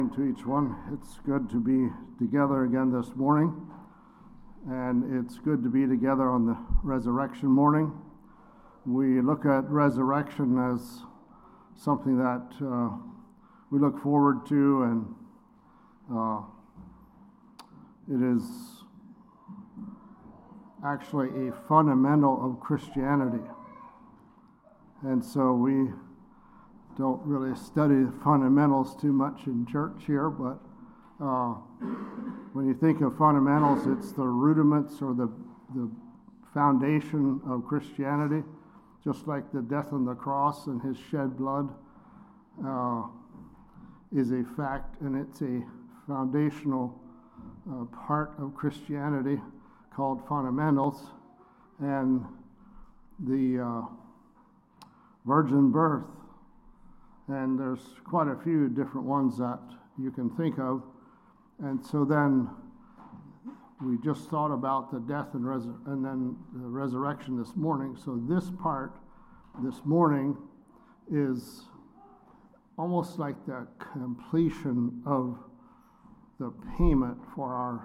To each one. It's good to be together again this morning, and it's good to be together on the resurrection morning. We look at resurrection as something that we look forward to, and it is actually a fundamental of Christianity. And so we don't really study the fundamentals too much in church here, but when you think of fundamentals, it's the rudiments or the foundation of Christianity, just like the death on the cross and his shed blood is a fact, and it's a foundational part of Christianity called fundamentals. And the virgin birth, and there's quite a few different ones that you can think of. And so then we just thought about the death and then the resurrection this morning. So this part this morning is almost like the completion of the payment for our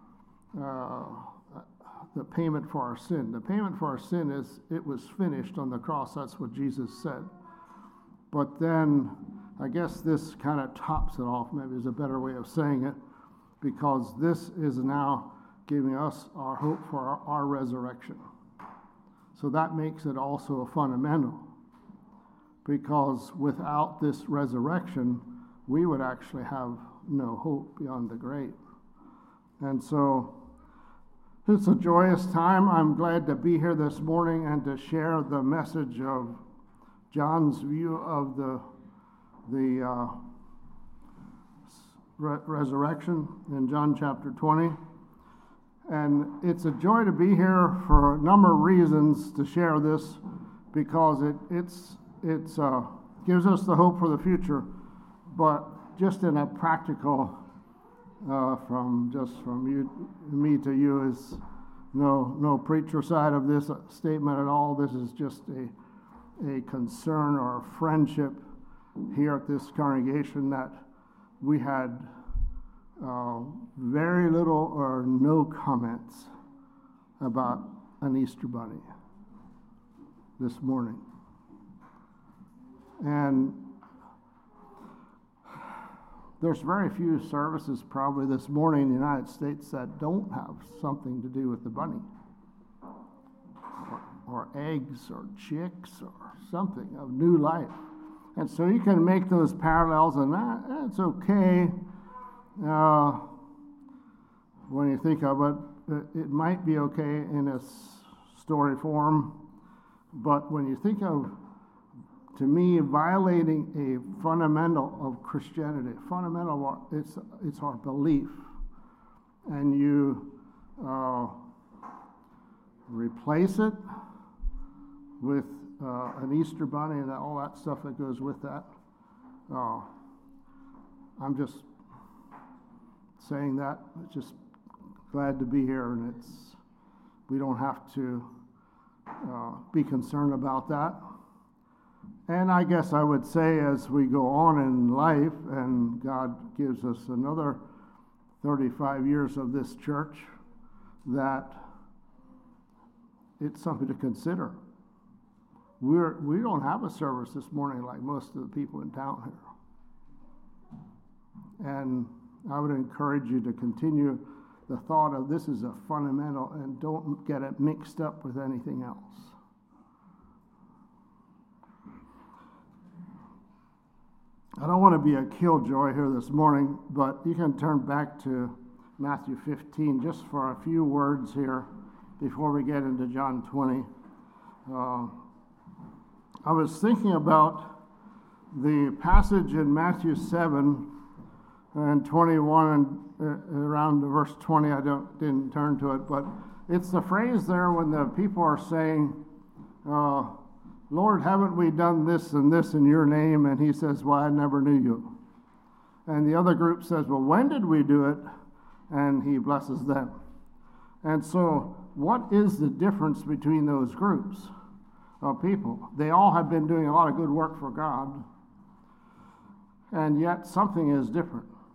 sin. The payment for our sin is it was finished on the cross. That's what Jesus said. But then, I guess this kind of tops it off, maybe is a better way of saying it, because this is now giving us our hope for our resurrection. So that makes it also a fundamental, because without this resurrection, we would actually have no hope beyond the grave. And so, it's a joyous time. I'm glad to be here this morning and to share the message of John's view of the resurrection in John chapter 20. And it's a joy to be here for a number of reasons to share this, because it gives us the hope for the future, but just in a practical, from me to you, is no preacher side of this statement at all. This is just a concern or a friendship here at this congregation that we had very little or no comments about an Easter bunny this morning. And there's very few services probably this morning in the United States that don't have something to do with the bunny, or eggs or chicks or something of new life. And so you can make those parallels, and that's okay when you think of it. It might be okay in a story form, but when you think of, to me, violating a fundamental of Christianity, it's our belief, and you replace it with an Easter bunny and all that stuff that goes with that. I'm just saying that. Just glad to be here, and we don't have to be concerned about that. And I guess I would say, as we go on in life, and God gives us another 35 years of this church, that it's something to consider. We don't have a service this morning like most of the people in town here. And I would encourage you to continue the thought of this is a fundamental, and don't get it mixed up with anything else. I don't want to be a killjoy here this morning, but you can turn back to Matthew 15 just for a few words here before we get into John 20. I was thinking about the passage in Matthew 7 and 21 and around verse 20. I didn't turn to it, but it's the phrase there when the people are saying, Lord, haven't we done this and this in your name? And he says, well, I never knew you. And the other group says, well, when did we do it? And he blesses them. And so what is the difference between those groups of people? They all have been doing a lot of good work for God, and yet something is different.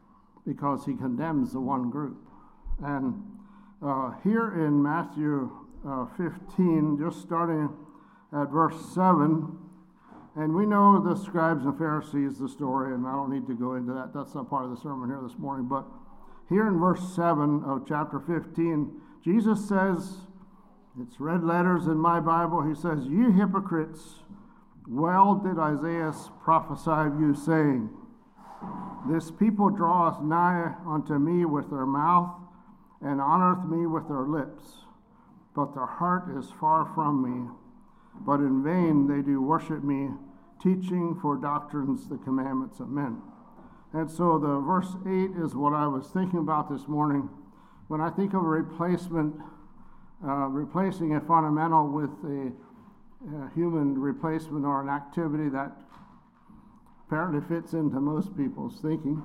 because he condemns the one group. And here in Matthew 15, just starting at verse 7, and we know the scribes and Pharisees, the story, and I don't need to go into that. That's not part of the sermon here this morning. But here in verse 7 of chapter 15, Jesus says, it's red letters in my Bible, he says, "You hypocrites, well did Isaiah prophesy of you, saying, This people draweth nigh unto me with their mouth, and honoreth me with their lips, but their heart is far from me. But in vain they do worship me, teaching for doctrines the commandments of men." And so the verse 8 is what I was thinking about this morning. When I think of a replacing a fundamental with a human replacement or an activity that apparently fits into most people's thinking,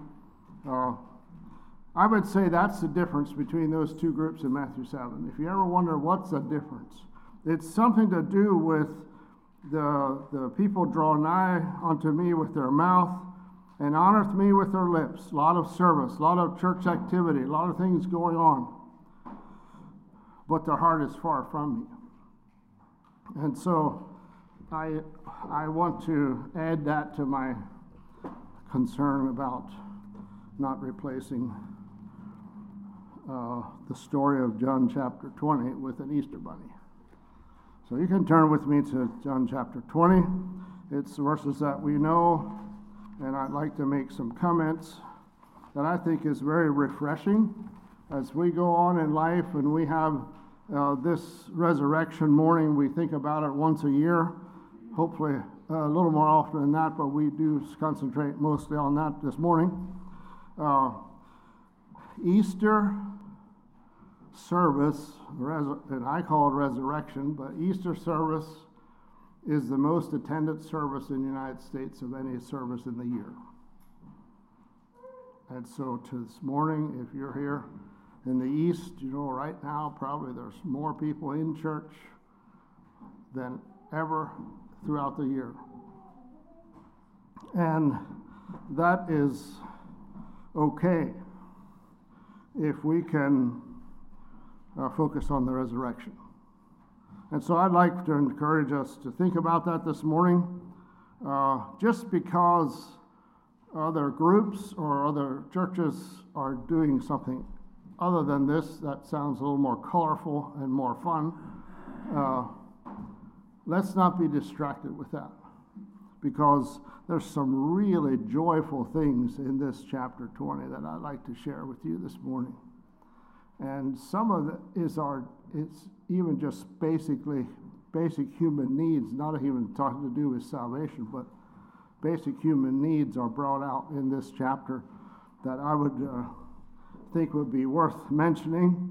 I would say that's the difference between those two groups in Matthew 7. If you ever wonder what's the difference, it's something to do with the people draw nigh unto me with their mouth and honoreth me with their lips. A lot of service, a lot of church activity, a lot of things going on. But their heart is far from me. And so I want to add that to my concern about not replacing the story of John chapter 20 with an Easter bunny. So you can turn with me to John chapter 20. It's verses that we know, and I'd like to make some comments that I think is very refreshing as we go on in life, and we have this resurrection morning. We think about it once a year, hopefully a little more often than that, but we do concentrate mostly on that this morning. Easter service, and I call it resurrection, but Easter service is the most attended service in the United States of any service in the year. And so to this morning, if you're here in the East, right now probably there's more people in church than ever throughout the year. And that is okay if we can focus on the resurrection. And so I'd like to encourage us to think about that this morning. Just because other groups or other churches are doing something other than this that sounds a little more colorful and more fun, let's not be distracted with that, because there's some really joyful things in this chapter 20 that I'd like to share with you this morning. And some of it it's even just basic human needs, not even talking to do with salvation, but basic human needs are brought out in this chapter that I would think would be worth mentioning.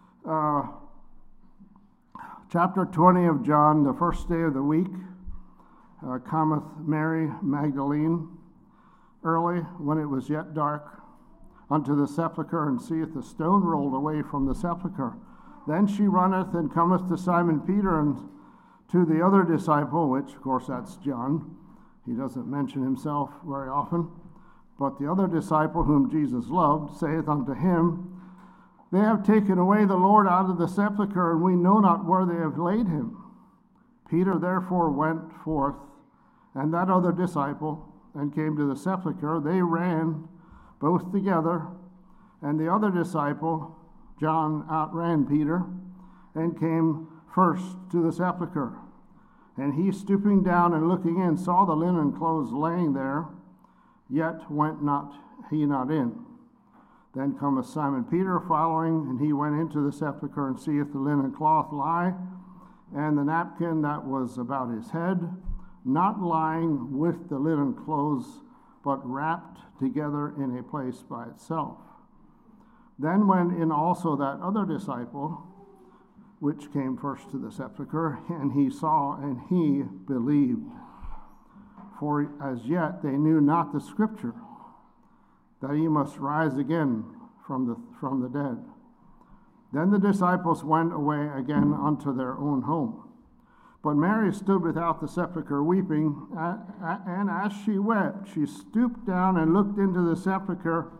Chapter 20 of John, the first day of the week, cometh Mary Magdalene early, when it was yet dark, unto the sepulchre, and seeth the stone rolled away from the sepulchre. Then she runneth and cometh to Simon Peter and to the other disciple, which of course that's John. He doesn't mention himself very often. But the other disciple whom Jesus loved saith unto him, They have taken away the Lord out of the sepulchre, and we know not where they have laid him. Peter therefore went forth, and that other disciple, and came to the sepulchre. They ran both together, and the other disciple, John, outran Peter, and came first to the sepulchre. And he, stooping down and looking in, saw the linen clothes laying there, yet went not in. Then cometh Simon Peter following, and he went into the sepulchre, and seeth the linen cloth lie, and the napkin that was about his head, not lying with the linen clothes, but wrapped together in a place by itself. Then went in also that other disciple, which came first to the sepulchre, and he saw, and he believed. For as yet they knew not the scripture, that he must rise again from the dead. Then the disciples went away again unto their own home. But Mary stood without the sepulchre weeping, and as she wept, she stooped down and looked into the sepulchre,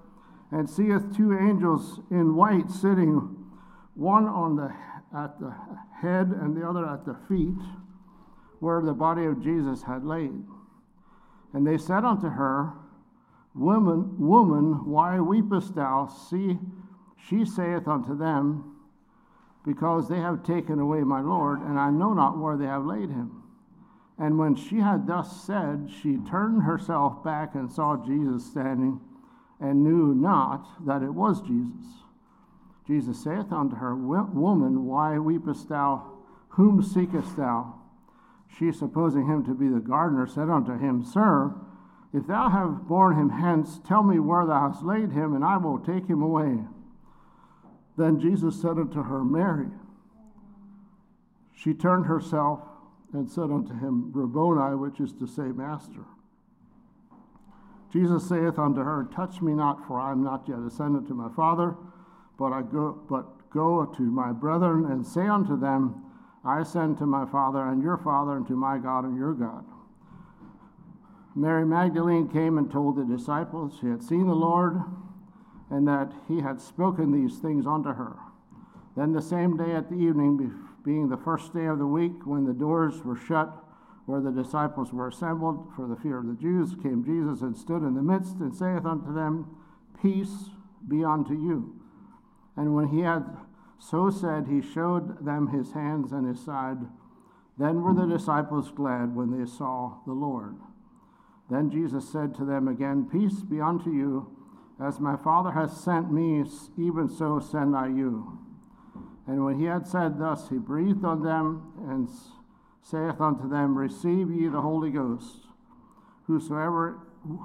and seeth two angels in white sitting, one at the head and the other at the feet, where the body of Jesus had laid. And they said unto her, Woman, why weepest thou? See, she saith unto them, Because they have taken away my Lord, and I know not where they have laid him. And when she had thus said, she turned herself back and saw Jesus standing, and knew not that it was Jesus. Jesus saith unto her, Woman, why weepest thou? Whom seekest thou? She, supposing him to be the gardener, said unto him, Sir, if thou have borne him hence, tell me where thou hast laid him, and I will take him away. Then Jesus said unto her, Mary. She turned herself and said unto him, Rabboni, which is to say, Master. Jesus saith unto her, Touch me not, for I am not yet ascended to my Father, but go to my brethren, and say unto them, I ascend to my Father and your Father, and to my God and your God. Mary Magdalene came and told the disciples she had seen the Lord, and that he had spoken these things unto her. Then the same day at the evening, being the first day of the week, when the doors were shut, where the disciples were assembled for the fear of the Jews, came Jesus and stood in the midst, and saith unto them, Peace be unto you. And when he had so said, he showed them his hands and his side. Then were the disciples glad when they saw the Lord. Then Jesus said to them again, Peace be unto you. As my Father has sent me, even so send I you. And when he had said thus, he breathed on them, and saith unto them, Receive ye the Holy Ghost. Whosoever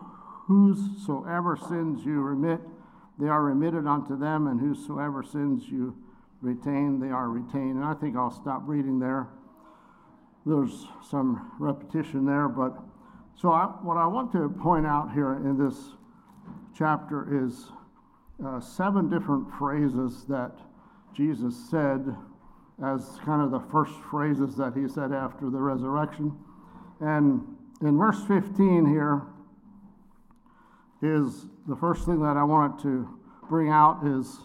sins you remit, they are remitted unto them, and whosoever sins you retain, they are retained. And I think I'll stop reading there. There's some repetition there, but what I want to point out here in this chapter is 7 different phrases that Jesus said as kind of the first phrases that he said after the resurrection. And in verse 15 here is the first thing that I wanted to bring out is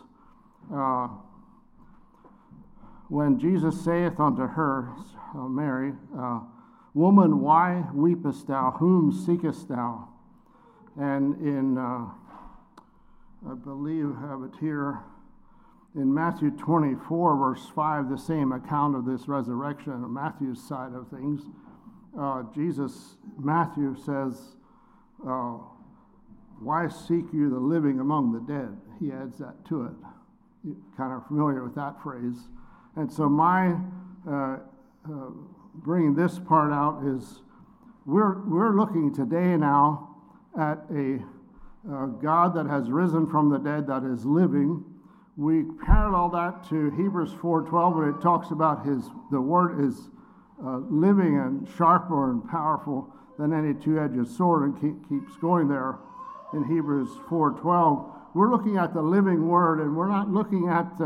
when Jesus saith unto her, Mary, Woman, why weepest thou? Whom seekest thou? And in, I believe I have it here, in Matthew 24, verse 5, the same account of this resurrection on Matthew's side of things, Matthew says, Why seek you the living among the dead? He adds that to it. You're kind of familiar with that phrase. And so my bringing this part out is we're looking today now at a God that has risen from the dead, that is living. We parallel that to Hebrews 4:12, where it talks about the word is living and sharper and powerful than any two-edged sword, and keeps going there in Hebrews 4:12. We're looking at the living word, and we're not looking at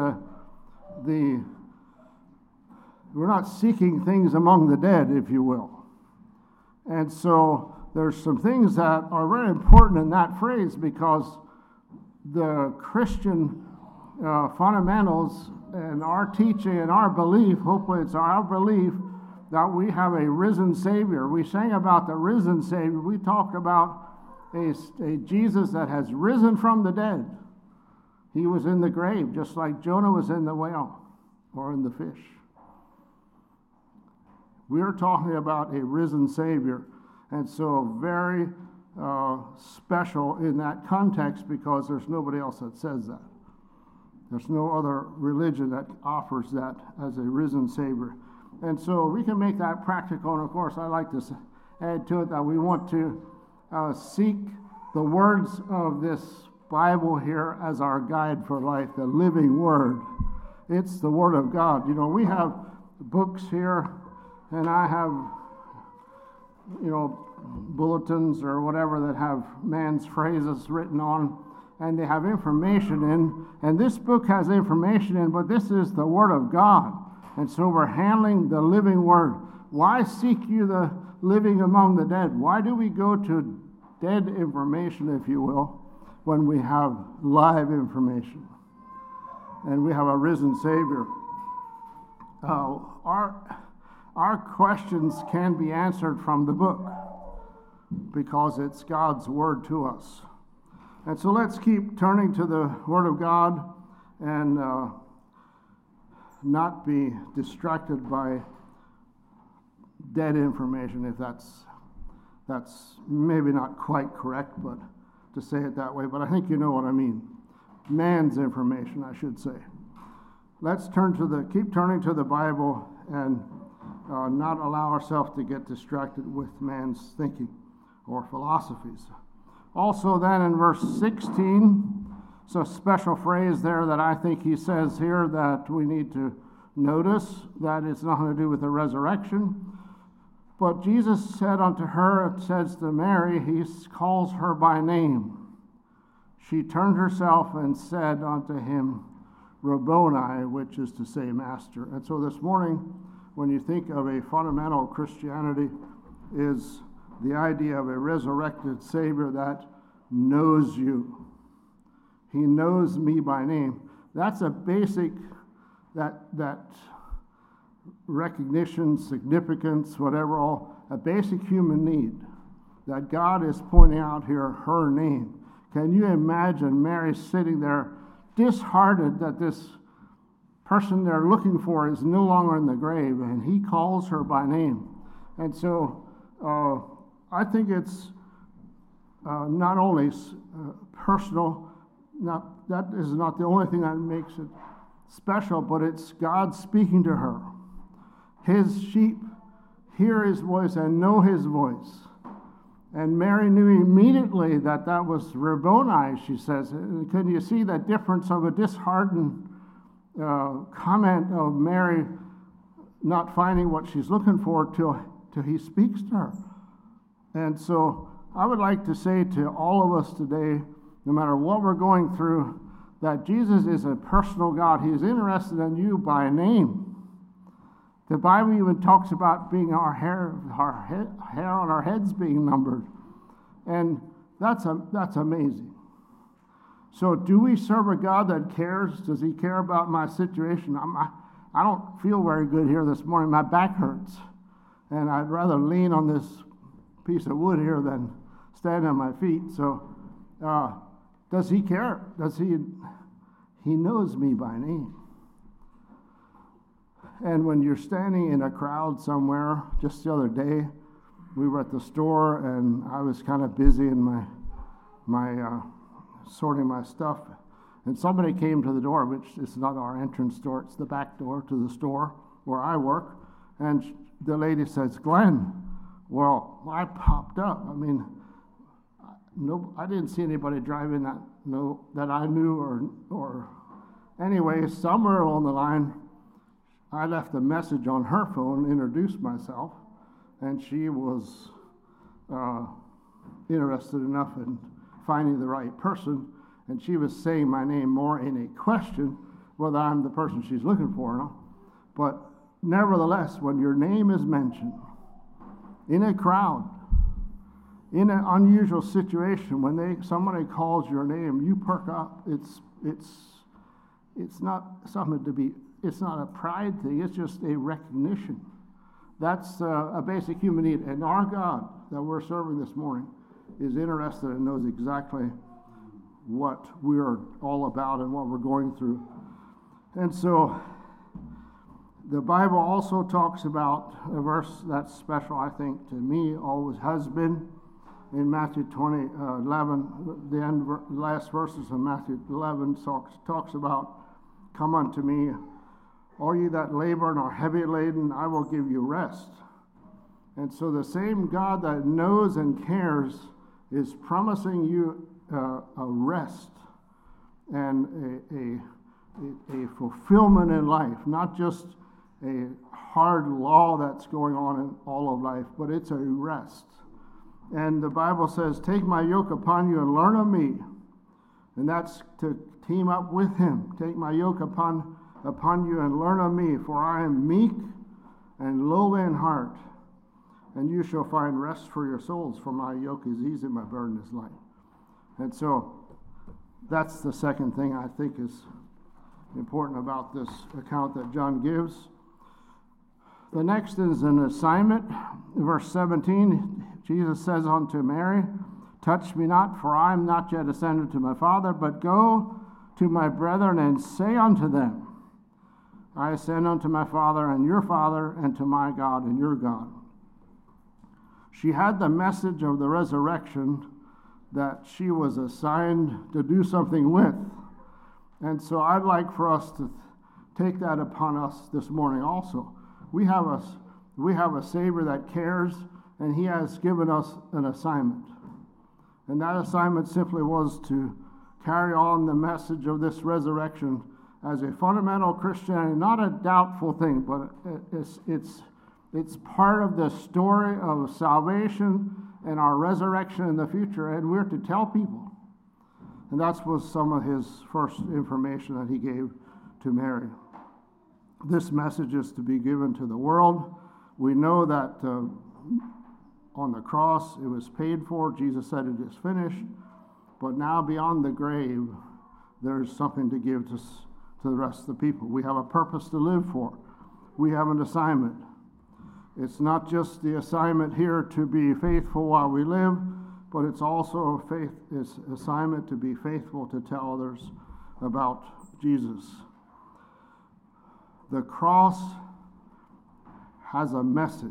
we're not seeking things among the dead, if you will. And so there's some things that are very important in that phrase, because the Christian fundamentals and our teaching and our belief, hopefully it's our belief, that we have a risen Savior. We sang about the risen Savior. We talked about a Jesus that has risen from the dead. He was in the grave, just like Jonah was in the whale or in the fish. We're talking about a risen Savior, and so very special in that context, because there's nobody else that says that. There's no other religion that offers that as a risen Savior. And so we can make that practical, and of course I like to add to it that we want to seek the words of this Bible here as our guide for life, the living Word. It's the Word of God. You know, we have books here, and I have, bulletins or whatever that have man's phrases written on, and they have information in, and this book has information in, but this is the Word of God. And so we're handling the living Word. Why seek you the living among the dead? Why do we go to dead information, if you will? when we have live information and we have a risen Savior. Our questions can be answered from the book because it's God's word to us. And so let's keep turning to the Word of God and not be distracted by dead information, if that's maybe not quite correct, but to say it that way. But I think you know what I mean. Man's information, I should say. Let's keep turning to the Bible and not allow ourselves to get distracted with man's thinking or philosophies. Also then in verse 16, it's a special phrase there that I think he says here that we need to notice, that it's nothing to do with the resurrection. But Jesus said unto her, it says to Mary, he calls her by name. She turned herself and said unto him, Rabboni, which is to say, Master. And so this morning, when you think of a fundamental Christianity, is the idea of a resurrected Savior that knows you. He knows me by name. That's a basic, that recognition, significance, whatever, a basic human need. That God is pointing out here her name. Can you imagine Mary sitting there disheartened that this person they're looking for is no longer in the grave, and he calls her by name? And so I think it's not only personal, that is not the only thing that makes it special, but it's God speaking to her. His sheep hear his voice and know his voice. And Mary knew immediately that was Rabboni, she says. Can you see that difference of a disheartened comment of Mary not finding what she's looking for till he speaks to her? And so I would like to say to all of us today, no matter what we're going through, that Jesus is a personal God. He is interested in you by name. The Bible even talks about being our hair on our heads being numbered. And that's amazing. So do we serve a God that cares? Does he care about my situation? I don't feel very good here this morning. My back hurts. And I'd rather lean on this piece of wood here than stand on my feet. So does he care? He knows me by name. And when you're standing in a crowd somewhere, just the other day, we were at the store and I was kind of busy in my sorting my stuff. And somebody came to the door, which is not our entrance door, it's the back door to the store where I work. And the lady says, Glenn. Well, I popped up. I mean, I didn't see anybody driving that I knew or anyway, somewhere along the line, I left a message on her phone, introduced myself, and she was interested enough in finding the right person, and she was saying my name more in a question, whether I'm the person she's looking for or not. But nevertheless, when your name is mentioned in a crowd, in an unusual situation, when somebody calls your name, you perk up. It's not something to be. It's not a pride thing. It's just a recognition. That's a basic human need. And our God that we're serving this morning is interested and knows exactly what we're all about and what we're going through. And so the Bible also talks about a verse that's special, I think, to me, always has been. In Matthew 11, the last verses of Matthew 11 talks about, come unto me, all ye that labor and are heavy laden, I will give you rest. And so the same God that knows and cares is promising you a rest and a fulfillment in life, not just a hard law that's going on in all of life, but it's a rest. And the Bible says, take my yoke upon you and learn of me. And that's to team up with him. Take my yoke upon you and learn of me, for I am meek and lowly in heart, and you shall find rest for your souls, for my yoke is easy, my burden is light. And so That's the second thing I think is important about this account that John gives. The next is an assignment. Verse 17, Jesus says unto Mary, touch me not, for I am not yet ascended to my Father, but go to my brethren and say unto them, I ascend unto my Father and your Father, and to my God and your God. She had the message of the resurrection that she was assigned to do something with. And so I'd like for us to take that upon us this morning also. We have a Savior that cares, and he has given us an assignment. And that assignment simply was to carry on the message of this resurrection as a fundamental Christianity, not a doubtful thing, but it's part of the story of salvation and our resurrection in the future, and we're to tell people. And that was some of his first information that he gave to Mary. This message is to be given to the world. We know that on the cross it was paid for. Jesus said it is finished. But now beyond the grave, there's something to give to the rest of the people. We have a purpose to live for. We have an assignment. It's not just the assignment here to be faithful while we live, but it's also it's assignment to be faithful to tell others about Jesus. The cross has a message.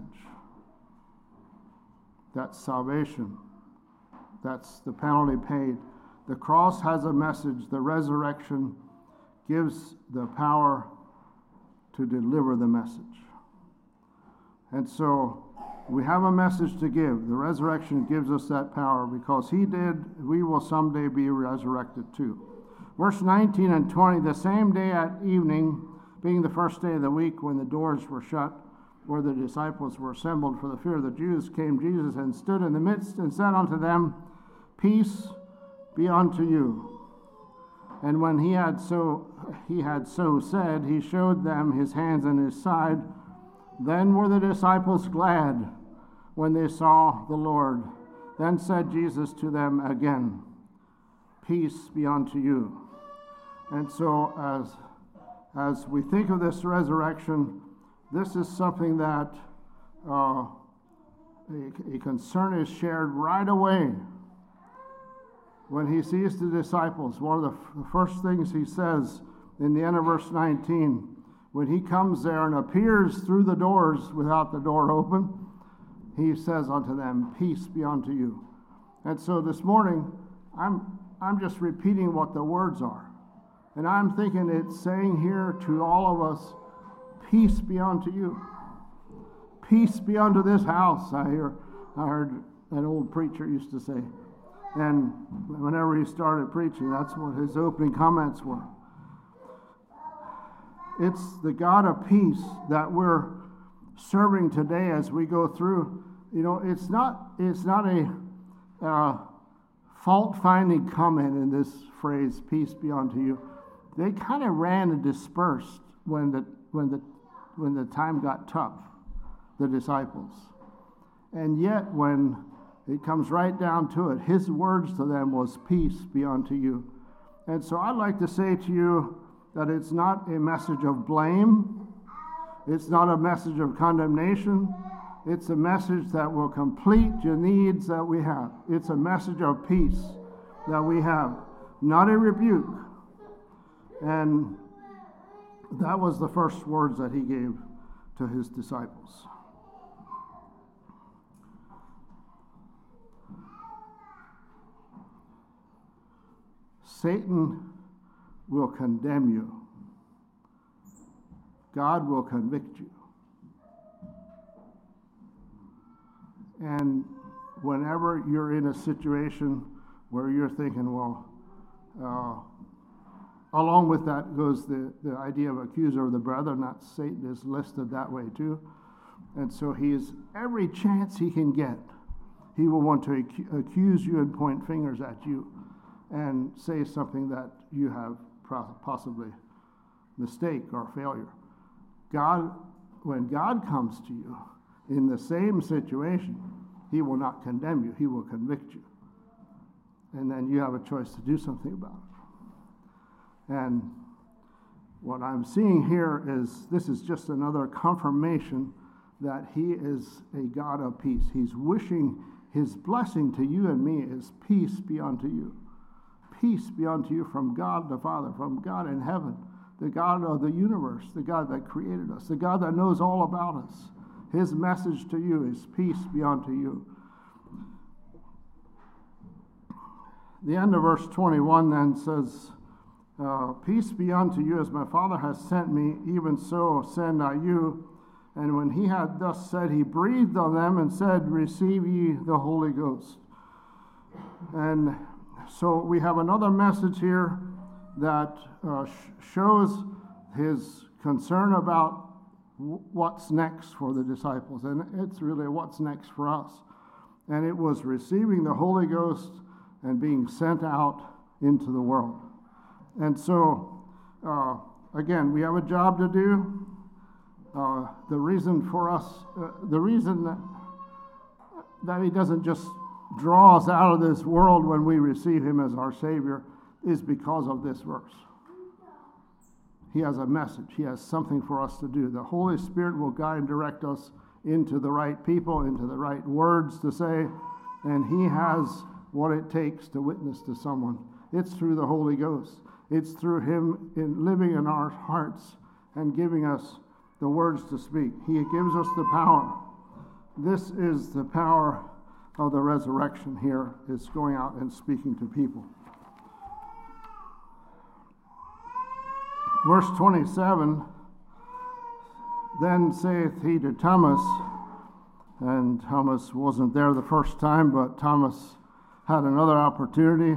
That's salvation. That's the penalty paid. The cross has a message. The resurrection gives the power to deliver the message. And so we have a message to give. The resurrection gives us that power because he did. We will someday be resurrected too. Verse 19 and 20, the same day at evening, being the first day of the week when the doors were shut, where the disciples were assembled for the fear of the Jews, came Jesus and stood in the midst and said unto them, peace be unto you. And when he had so said, he showed them his hands and his side. Then were the disciples glad when they saw the Lord. Then said Jesus to them again, peace be unto you. And so as we think of this resurrection, this is something that a concern is shared right away. When he sees the disciples, one of the first things he says in the end of verse 19, when he comes there and appears through the doors without the door open, he says unto them, peace be unto you. And so this morning, I'm just repeating what the words are. And I'm thinking it's saying here to all of us, peace be unto you. Peace be unto this house, I heard an old preacher used to say. And whenever he started preaching, that's what his opening comments were. It's the God of peace that we're serving today as we go through. You know, it's not a fault-finding comment in this phrase, peace be unto you. They kind of ran and dispersed when the time got tough, the disciples. And yet when it comes right down to it, his words to them was, peace be unto you. And so I'd like to say to you that it's not a message of blame. It's not a message of condemnation. It's a message that will complete your needs that we have. It's a message of peace that we have, not a rebuke. And that was the first words that he gave to his disciples. Satan will condemn you. God will convict you. And whenever you're in a situation where you're thinking, well, along with that goes the idea of accuser of the brethren, that Satan is listed that way too. And so he is, every chance he can get, he will want to accuse you and point fingers at you and say something that you have possibly mistake or failure. When God comes to you in the same situation, he will not condemn you, he will convict you. And then you have a choice to do something about it. And what I'm seeing here is this is just another confirmation that he is a God of peace. He's wishing his blessing to you and me is peace be unto you. Peace be unto you from God the Father, from God in heaven, the God of the universe, the God that created us, the God that knows all about us. His message to you is peace be unto you. The end of verse 21 then says, peace be unto you, as my Father has sent me, even so send I you. And when he had thus said, he breathed on them and said, receive ye the Holy Ghost. And so we have another message here that shows his concern about what's next for the disciples. And it's really what's next for us. And it was receiving the Holy Ghost and being sent out into the world. And so, again, we have a job to do. The reason for us, the reason that he doesn't just draw us out of this world when we receive him as our Savior is because of this verse. He has a message. He has something for us to do. The Holy Spirit will guide and direct us into the right people, into the right words to say, and he has what it takes to witness to someone. It's through the Holy Ghost. It's through him in living in our hearts and giving us the words to speak. He gives us the power. This is the power of the resurrection here. It's going out and speaking to people. Verse 27, then saith he to Thomas, and Thomas wasn't there the first time, but Thomas had another opportunity.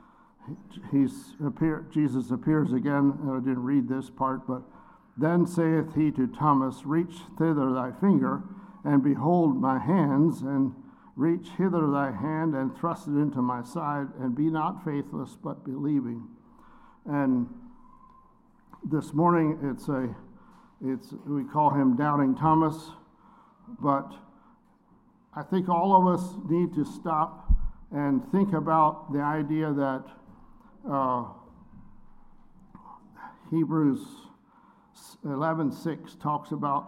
Jesus appears again, and I didn't read this part, but then saith he to Thomas, reach thither thy finger, and behold my hands, and reach hither thy hand, and thrust it into my side, and be not faithless, but believing. And this morning, we call him Doubting Thomas, but I think all of us need to stop and think about the idea that Hebrews 11:6 talks about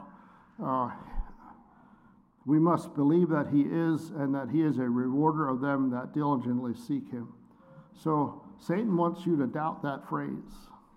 we must believe that he is, and that he is a rewarder of them that diligently seek him. So Satan wants you to doubt that phrase,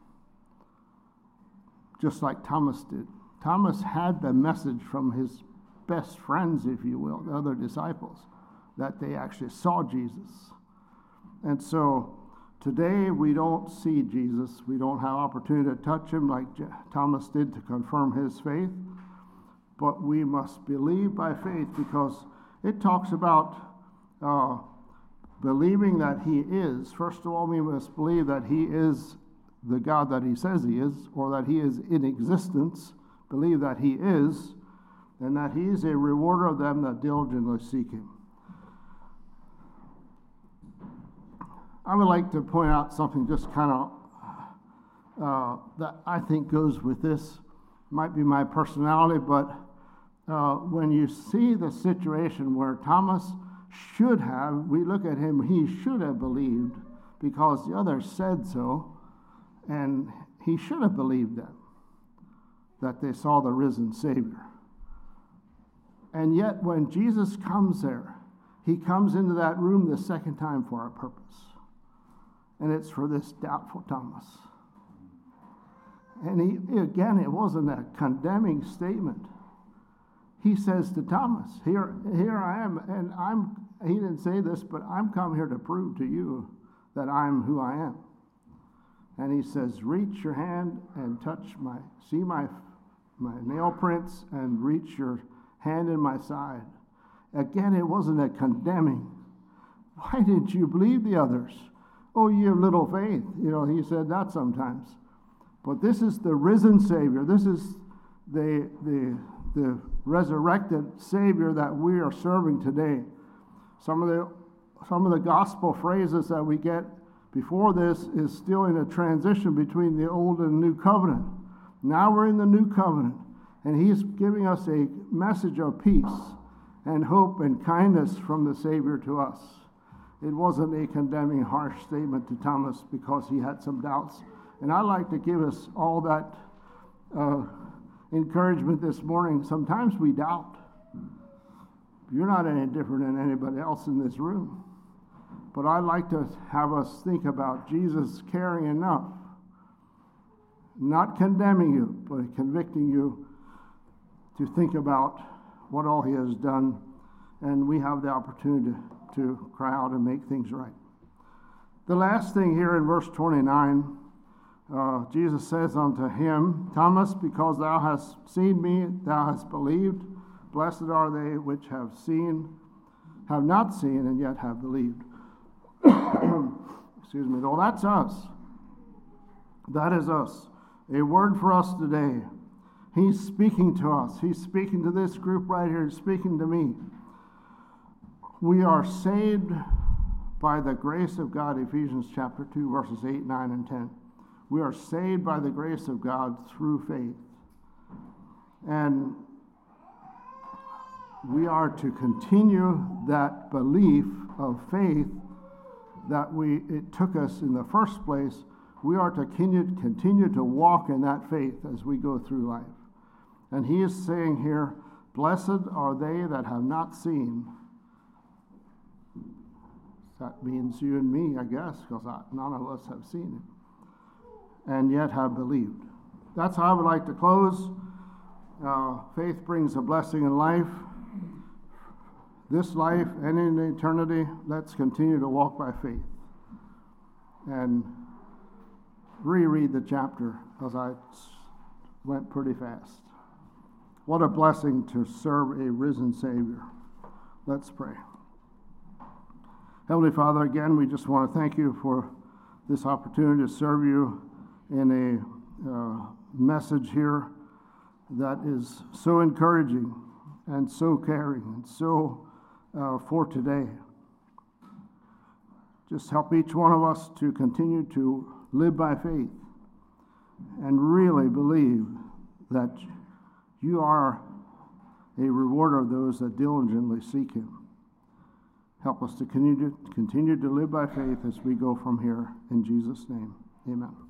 just like Thomas did. Thomas had the message from his best friends, if you will, the other disciples, that they actually saw Jesus. And so today we don't see Jesus. We don't have opportunity to touch him like Thomas did to confirm his faith. But we must believe by faith, because it talks about believing that he is. First of all, we must believe that he is the God that he says he is, or that he is in existence. Believe that he is, and that he is a rewarder of them that diligently seek him. I would like to point out something just kind of that I think goes with this. Might be my personality, but when you see the situation where Thomas should have, we look at him, he should have believed because the others said so, and he should have believed them, that they saw the risen Savior. And yet when Jesus comes there, he comes into that room the second time for a purpose. And it's for this doubtful Thomas. And again, it wasn't a condemning statement. He says to Thomas, here I am, and he didn't say this, but I'm come here to prove to you that I'm who I am. And he says, reach your hand and touch see my nail prints, and reach your hand in my side. Again, it wasn't a condemning. Why didn't you believe the others? Oh, you have little faith. He said that sometimes. But this is the risen Savior. This is the resurrected Savior that we are serving today. Some of the gospel phrases that we get before this is still in a transition between the old and new covenant. Now we're in the new covenant, and he's giving us a message of peace and hope and kindness from the Savior to us. It wasn't a condemning, harsh statement to Thomas because he had some doubts And I'd like to give us all that encouragement this morning. Sometimes we doubt. You're not any different than anybody else in this room. But I'd like to have us think about Jesus caring enough, not condemning you, but convicting you to think about what all he has done, and we have the opportunity to cry out and make things right. The last thing here in verse 29, Jesus says unto him, Thomas, because thou hast seen me, thou hast believed. Blessed are they which have not seen, and yet have believed. Excuse me. Well, that's us. That is us. A word for us today. He's speaking to us. He's speaking to this group right here. He's speaking to me. We are saved by the grace of God, Ephesians chapter 2, verses 8, 9, and 10. We are saved by the grace of God through faith. And we are to continue that belief of faith that it took us in the first place. We are to continue to walk in that faith as we go through life. And he is saying here, blessed are they that have not seen. That means you and me, I guess, because none of us have seen it, and yet have believed. That's how I would like to close. Faith brings a blessing in life. This life and in eternity, let's continue to walk by faith. And reread the chapter, because I went pretty fast. What a blessing to serve a risen Savior. Let's pray. Heavenly Father, again, we just want to thank you for this opportunity to serve you in a message here that is so encouraging and so caring and so for today. Just help each one of us to continue to live by faith and really believe that you are a rewarder of those that diligently seek him. Help us to continue to live by faith as we go from here. In Jesus' name, amen.